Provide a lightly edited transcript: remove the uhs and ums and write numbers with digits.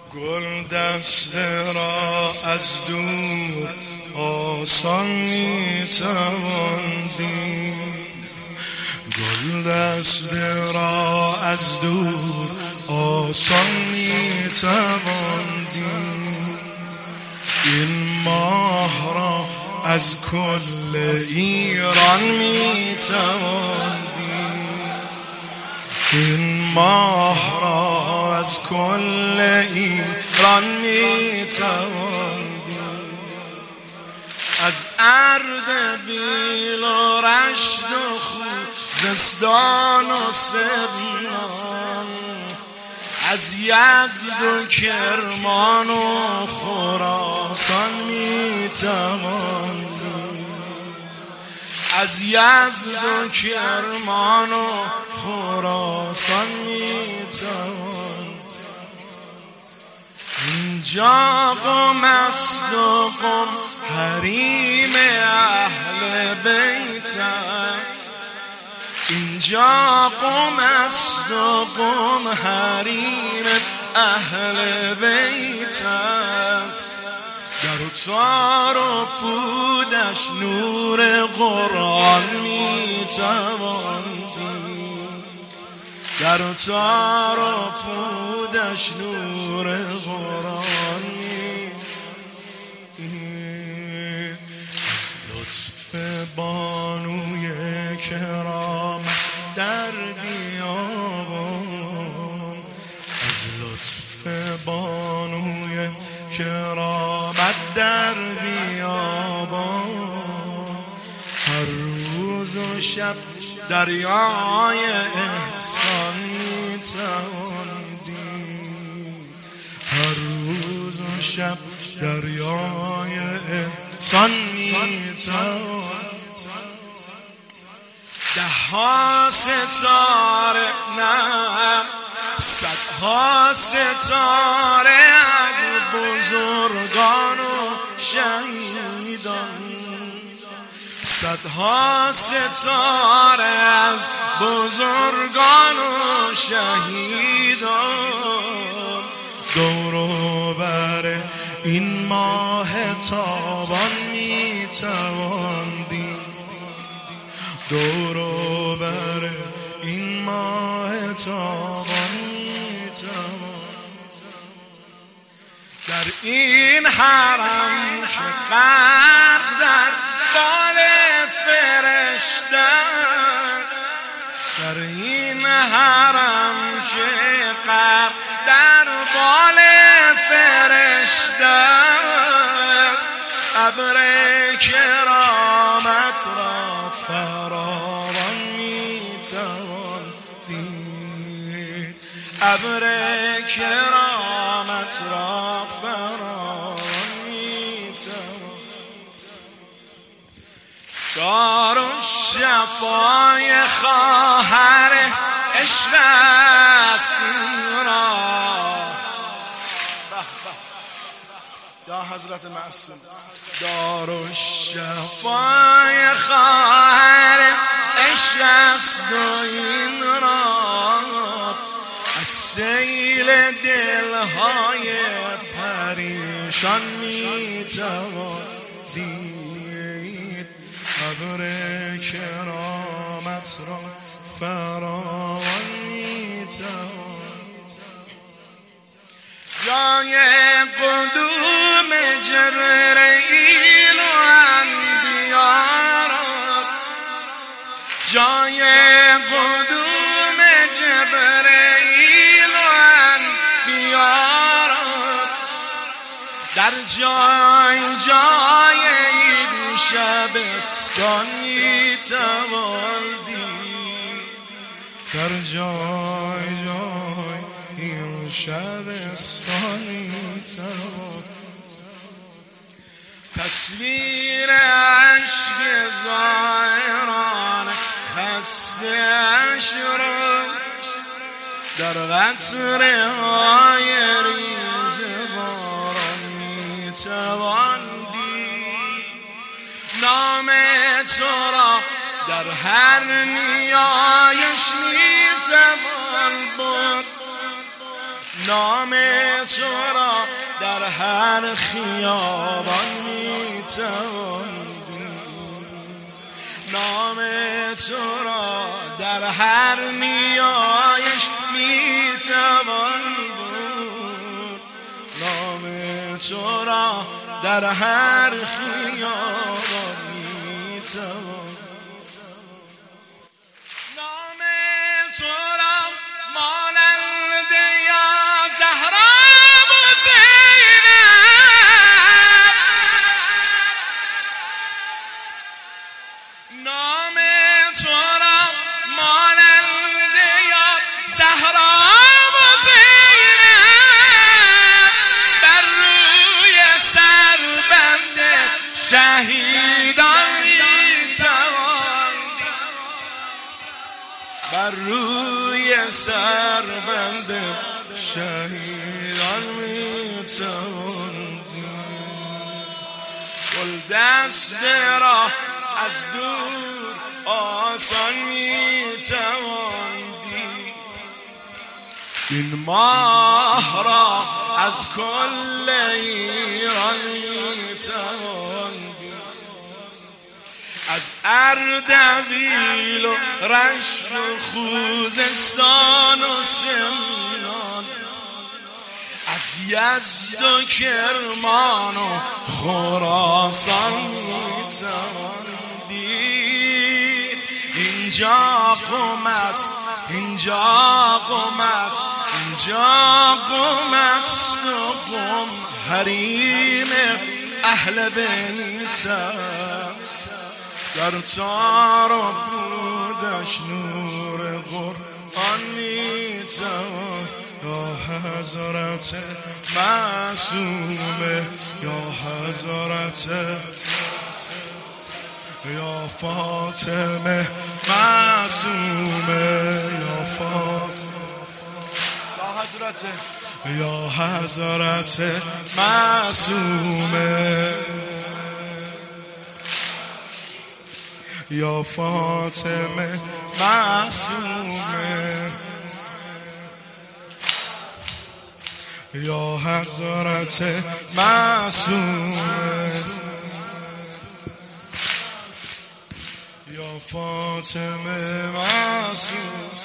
گل دست را از دور آسان میتوان دید، گل دست را از دور آسان میتوان دید. این ماه را از کل ایران میتوان دید، این ماه را از کل ایران میتوان دید. از اردبیل و رشت و خوزستان و سبلان، از یزد و کرمان و خراسان میتوان دید، از یزد و کرمان و خراسان میتوان. اینجا قم است و قم حریم اهل بیت است، اینجا قم است و قم حریم اهل بیت است. در تار و پودش نور قرآن میتوان دید، در تار و پودش نور قرآن میتوان دید. لطف بانوی کرامت در بیابان، از لطف بانوی کرامت در بیابان، هر روز و شب دریای احسان میتوان دید، هر روز و شب دریای احسان میتوان. ده‌ها ستاره نه صدها ستاره از بزرگان و شهیدان، صدها ستاره از بزرگان و شهیدان. دور و بر این ماه تابان میتوان دید، دور و بر این ماه تابان میتوان. در این حرم که غرق در بال فرشته است، در این حرم که غرق در بال فرشته است، ابر کرامت را فراوان میتوان دید، ابر کرامت را فراوان میتوان. دارالشفای خواهر عشق است این را، یا حضرت معصوم. دارالشفای خواهر عشق است این را، از سیل دلهای پریشان میتوان دید، ابر کرامت را فراوان میتوان. جای قدوم جبرئیل و انبیا را، جای قدوم جبرئیل و انبیا را، در جای جای این شبستان میتوان دید، در جای جای این شبستان میتوان. تصویر عشق زائران خسته اش را، در قطره های ریز باران میتوان دید. نام تو را در هر نیایش میتوان برد، نام تو را در هر خیابان میتوان نام تو را در هر نیایش میتوان بود نام تو را در هر خیابان میتوان نام تو را مانند یا زهرا و زینب نام تو را مانند یا زهرا و زینب بر روی سربند شهیدان میتوان بر روی سربند شهیدان میتوان گل دست را از دور آسان میتوان دید این ماه را از کل ایران میتوان دید از اردبیل و رشت و خوزستان و سمنان از یزد و کرمان و خراسان میتوان دید اینجا قم است اینجا قم است اینجا قم است و قم حریم اهل بیت است در تار و پودش نور قرآن میتوان یا حضرت معصومه یا حضرت یا فاطمه معصومه یا فاطمه یا حضرت معصومه یا فاطمه معصومه یا حضرت معصومه یا فاطمه معصومه